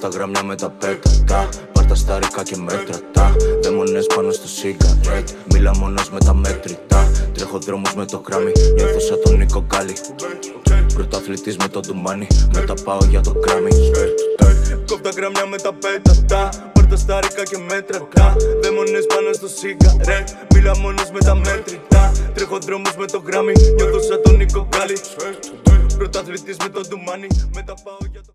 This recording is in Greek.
Κόφτα γραμμιά με τα πέτατα. Πάρ' τα στάρικα και μέτρατα. Δαίμονες πάνω στο σιγαρέτ. Μίλα μόνος με τα μέτρητα. Τρέχω δρόμους με το κράμι. Νιώθω σαν τον Νίκο Γκάλι. Πρωταθλητής με το ντουμάνι. Μετά πάω για το κράμι. Κόφτα γραμμιά με τα πέτατα. Πάρ' τα στάρικα και μέτρατα. Δαίμονες πάνω στο σιγαρέτ. Μίλα μόνος με τα μέτρητα. Τρέχω δρόμους με το γράμι. Νιώθω σαν τον Νίκο Γκάλι. Πρωταθλητής με το ντουμάνι. Μετά πάω για το